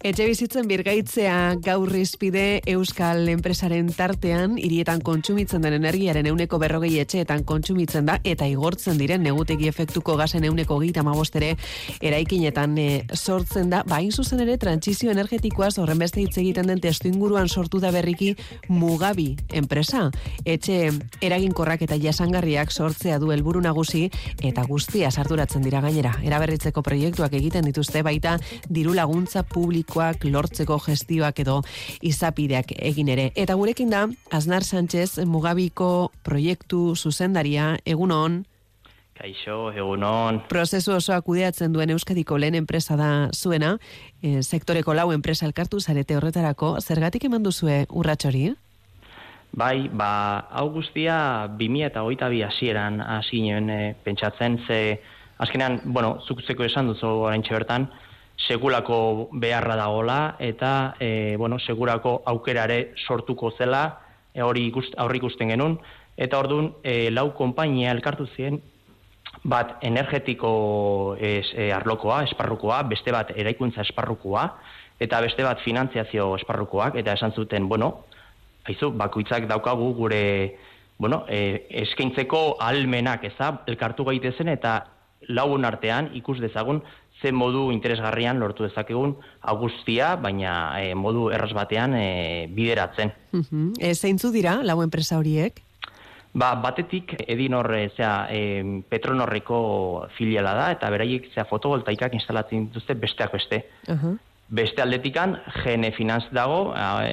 Etxebizitzen birgaitzea gaur izpide Euskal enpresaren tartean, hirietan kontsumitzen den energiaren 40% etxeetan kontsumitzen da, eta igortzen diren negutegi efektuko gasen 35% ere eraikinetan sortzen da. Hain zuzen ere, trantsizio energetikoaz horren beste hitz egiten den testuinguruan sortu da berriki Mugabi enpresa. Etxe eraginkorrak eta jasangarriak sortzea du helburu nagusi, eta guztia arduratzen dira gainera. Eraberritzeko proiektuak egiten dituzte, baita diru laguntza publikoak lortzeko gestioak edo izapideak egin ere. Eta gurekin da, Aznar Sánchez, Mugabiko proiektu zuzendaria, egunon. Kaixo, egunon. Prozesu osoa kudeatzen duen Euskadiko lehen enpresa da zuena, sektoreko 4 enpresa elkartu zarete horretarako, zergatik eman duzue urrats hori? Bai, hau guztia 2022 hasieran hasi nuen pentsatzen, ze azkenean, zuk esan duzu oraintxe bertan, segurako beharra dagola eta segurako aukerare sortuko zela, hori ikusten genuen, eta orduan 4 konpainia elkartu ziren, bat energetiko arlokoa, esparrukoa, beste bat eraikuntza esparrukoa, eta beste bat finantziazio esparrukoak, eta esan zuten, bakoitzak daukagu gure eskaintzeko ahalmenak elkartu gaitezen, eta 4 artean ikus dezagun ze modu interesgarrian lortu dezakegun guztia, baina modu erraz batean bideratzen. Zeintzu dira 4 enpresa horiek? Batetik Edinor Petronorreko filiala da, eta beraiek fotovoltaikak instalatzen dituzte besteak beste. Beste aldetikan GN Finance dago,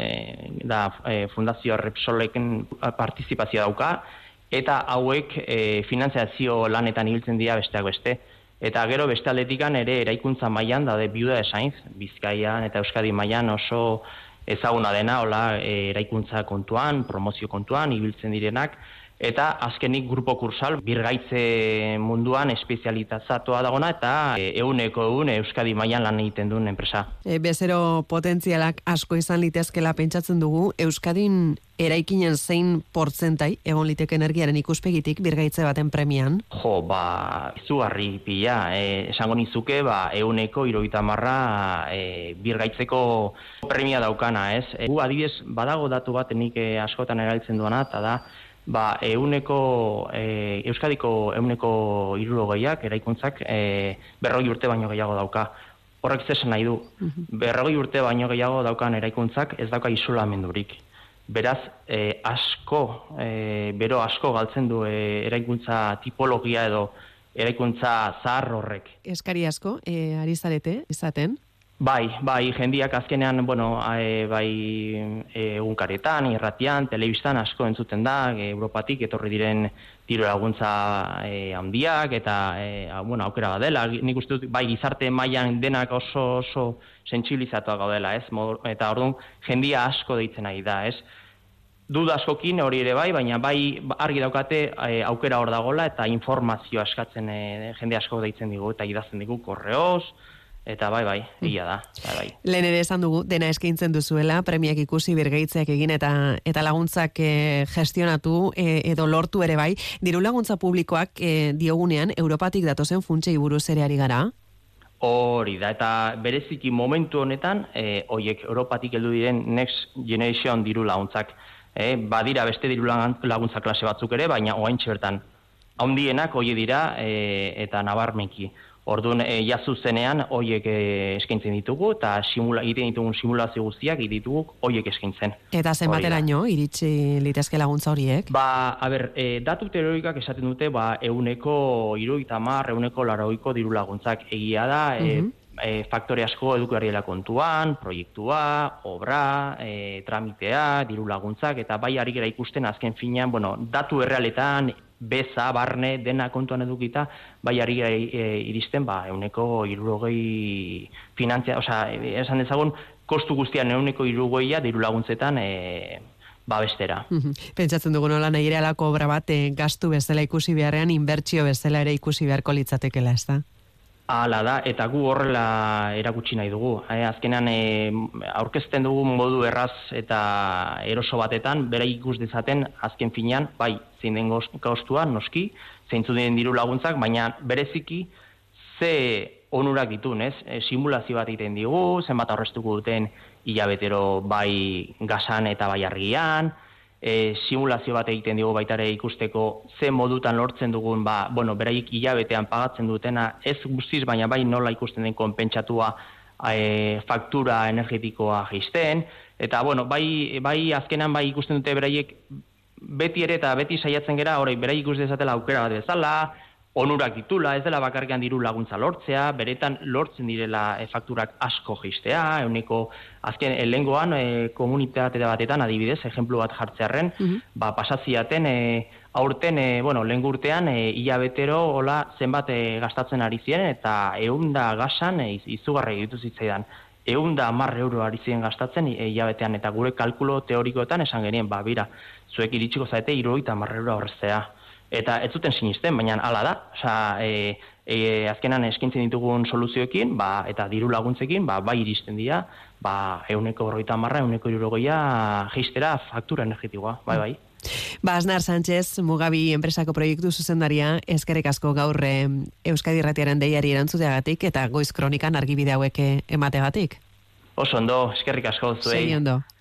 Fundazio Repsoleken partizipazioa dauka, eta hauek finantziazio lanetan ibiltzen dira besteak beste. Eta gero beste aldetikan ere eraikuntza mailan daude Viuda de Sainz, Bizkaian eta Euskadi mailan oso ezaguna dena, eraikuntza kontuan, promozio kontuan ibiltzen direnak, eta azkenik Grupo Kursal birgaitze munduan espezializatua dagona, eta 100% Euskadi mailan lan egiten duen enpresa. Bezero potentzialak asko izan litezkela pentsatzen dugu, Euskadin eraikinen zein portzentai egon liteke energiaren ikuspegitik birgaitze baten premian? Izugarri pila. Esango nizuke, 130% birgaitzeko premia daukana, ez? Adibidez, badago datu bat nik askotan erabiltzen duana, eta da, Euskadiko 160ak eraikuntzak 40 urte baino gehiago dauka. Horrek zesan nahi du. 40 urte baino gehiago daukan eraikuntzak ez dauka isolamendurik. Beraz, bero asko galtzen du eraikuntza tipologia edo eraikuntza zahar horrek. Eskari asko, ari zarete, izaten? Bai, jendiak azkenean, egunkaretan, irratian, telebistan asko entzuten da, Europatik etorri diren diru laguntza handiak, eta aukera badela. Nik uste dut, gizarte mailan denak oso sentsibilizatuak gaudela, ez? Eta orduan, jendia asko deitzen ari da, ez? Duda askokin hori ere baina argi daukate aukera hor dagola, eta informazio askatzen jende asko deitzen digu, eta idazten digu korreoz, eta egia da. Lehen ere esan dugu, dena eskaintzen duzuela, premiak ikusi, birgaitzeak egin eta laguntzak gestionatu edo lortu ere bai. Diru laguntza publikoak diogunean, Europatik datozen funtsei buruz ere ari gara? Hori da, eta bereziki momentu honetan, horiek Europatik heldu diren Next Generation diru laguntzak. Badira beste diru laguntza klase batzuk ere, baina oaintxe bertan. Handienak horiek dira eta nabarmenki. Orduan, jazuzenean horiek eskaintzen ditugu, eta egiten ditugun simulazio guztiak ditugu horiek eskaintzen. Eta zenbateraino iritsi litezke laguntza horiek? Datu teorikak esaten dute, 130%, 180% diru laguntzak egia da, faktore asko edukiarriela kontuan, proiektua, obra, tramitea, diru laguntzak, eta ari gara ikusten azken finean, datu errealetan, beza, barne, dena kontuan edukita, ari gara iristen, 160% finantzia, esan dezagun, kostu guztian 160% diru laguntzetan, bestera. Pentsatzen dugu nola nahi ere alako obra bat gastu bezala ikusi beharrean, inbertsio bezala ere ikusi beharko litzatekela, ez da? Hala da, eta gu horrela erakutsi nahi dugu. Azkenean aurkezten dugu modu erraz eta eroso batetan, bera ikus dezaten azken finean, zein den kostua, noski, zeintzu den diru laguntzak, baina bereziki ze onurak ditun, ez? Simulazio bat egiten digu, zenbat aurreztuko duten hilabetero bai gasan eta bai argian, simulazio bat egiten digu baitare ikusteko ze modutan lortzen dugun, beraiek hilabetean pagatzen dutena, ez guztiz, baina bai nola ikusten den konpentsatua faktura energetikoa jaisten, eta bai azkenan bai ikusten dute beraiek beti ere eta beti saiatzen gera, beraiek ikusten dezatela aukera bat bezala, onurak ditula, ez dela bakarrikan diru laguntza lortzea, beretan lortzen direla fakturak asko jaistea, azken lehengoan komunitate batetan adibidez, ejemplu bat jartzearren, pasatziaten aurten, lehen urtean hilabetero hola zenbat gastatzen ari ziren, eta 100 gasan izugarri ditu zitzaidan. 110 euro ari ziren gastatzen hilabetean, eta gure kalkulo teorikoetan esan genien, bira, zuek iritsiko zaite 70 euro aurreztea. Eta ez zuten sinisten, baina hala da. Azkenan eskintzen ditugun soluzioekin, eta diru laguntzekin, bai iristen dira, 150, 160 jeistera faktura energetikoa, bai. Aznar Sánchez, Mugabi enpresako proiektu zuzendaria, eskerrik asko gaur Euskadi Irratiaren deiari erantzuteagatik eta Goiz Kronikan argibide hauek emateagatik. Oso ondo, eskerrik asko zuei. Segi ondo.